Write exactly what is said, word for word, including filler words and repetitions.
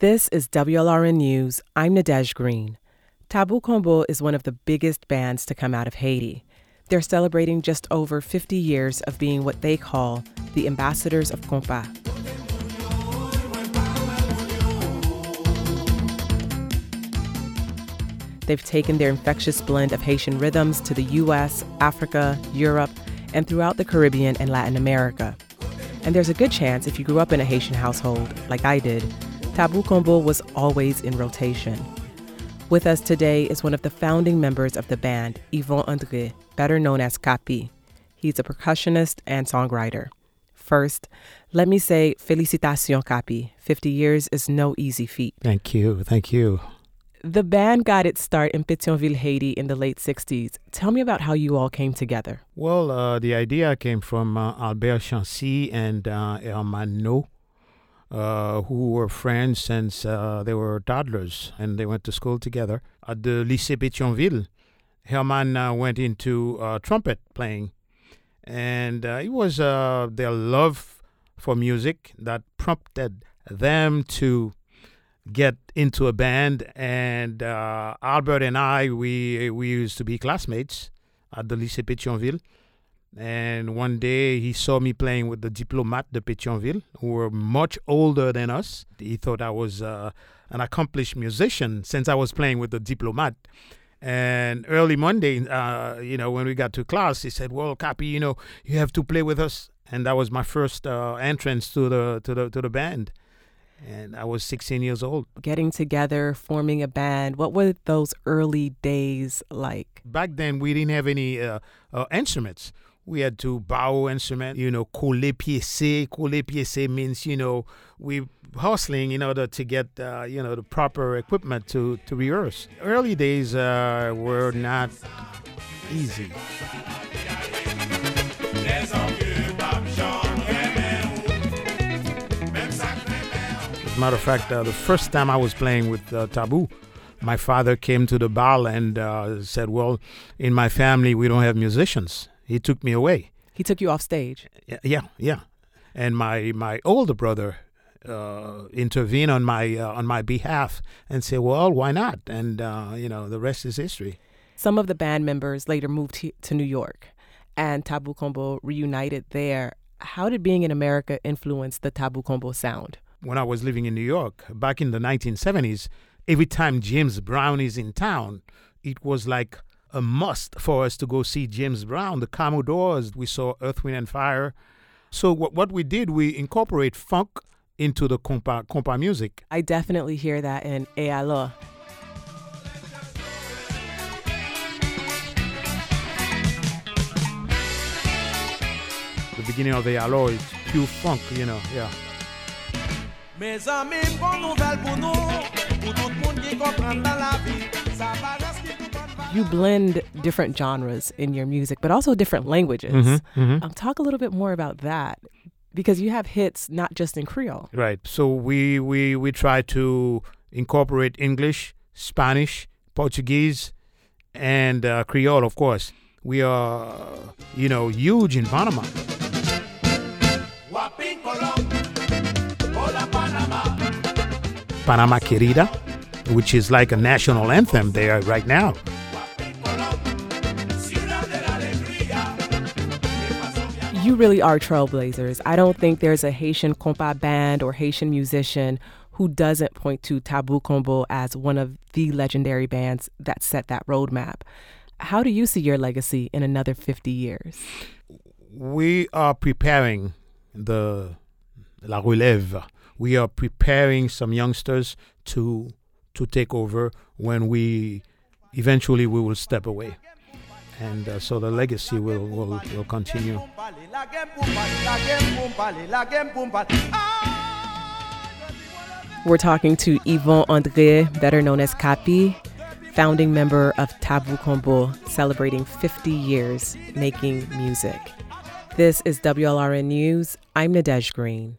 This is W L R N News. I'm Nadege Green. Tabu Combo is one of the biggest bands to come out of Haiti. They're celebrating just over fifty years of being what they call the ambassadors of compa. They've taken their infectious blend of Haitian rhythms to the U S, Africa, Europe, and throughout the Caribbean and Latin America. And there's a good chance if you grew up in a Haitian household, like I did, Tabu Combo was always in rotation. With us today is one of the founding members of the band, Yvon André, better known as Capi. He's a percussionist and songwriter. First, let me say, félicitations, Capi. fifty years is no easy feat. Thank you. Thank you. The band got its start in Pétionville, Haiti in the late sixties. Tell me about how you all came together. Well, uh, the idea came from uh, Albert Chancy and uh, Herman No, uh, who were friends since uh, they were toddlers, and they went to school together. At the Lycée Pétionville, Herman uh, went into uh, trumpet playing, and uh, it was uh, their love for music that prompted them to get into a band. And uh, Albert and I, we we used to be classmates at the Lycée Pétionville. And one day he saw me playing with the Diplomates de Pétionville, who were much older than us. He thought I was uh, an accomplished musician since I was playing with the Diplomates. And early Monday, uh, you know, when we got to class, he said, "Well, Capi, you know, you have to play with us." And that was my first uh, entrance to the to the to the band. And I was sixteen years old. Getting together, forming a band, what were those early days like? Back then, we didn't have any uh, uh, instruments. We had to borrow instruments, you know, coller pièce. Coller pièce means, you know, we hustling in order to get, uh, you know, the proper equipment to, to rehearse. Early days uh, were not easy. As a matter of fact, uh, the first time I was playing with uh, Tabu, my father came to the bar and uh, said, "Well, in my family, we don't have musicians." He took me away. He took you off stage? Yeah, yeah. And my, my older brother uh, intervened on my uh, on my behalf and said, "Well, why not?" And, uh, you know, the rest is history. Some of the band members later moved he- to New York, and Tabu Combo reunited there. How did being in America influence the Tabu Combo sound? When I was living in New York, back in the nineteen seventies, every time James Brown is in town, it was like a must for us to go see James Brown. The Commodores, we saw Earth, Wind and Fire. So what, what we did, we incorporate funk into the compa, compa music. I definitely hear that in Et Alors. The beginning of Et Alors is pure funk, you know, yeah. Mes amis, bonne nouvelle pour nous, pour tout le monde qui comprend dans la vie. Ça va rester tout en bas. You blend different genres in your music, but also different languages. Mm-hmm, mm-hmm. Um, talk a little bit more about that, because you have hits not just in Creole. Right. So we, we, we try to incorporate English, Spanish, Portuguese, and uh, Creole, of course. We are, you know, huge in Panama. Panama Querida, which is like a national anthem there right now. You really are trailblazers. I don't think there's a Haitian compa band or Haitian musician who doesn't point to Tabu Combo as one of the legendary bands that set that roadmap. How do you see your legacy in another fifty years? We are preparing the La Relève. We are preparing some youngsters to to take over when we eventually we will step away. And uh, so the legacy will, will, will continue. We're talking to Yvon André, better known as Capi, founding member of Tabu Combo, celebrating fifty years making music. This is W L R N News. I'm Nadege Green.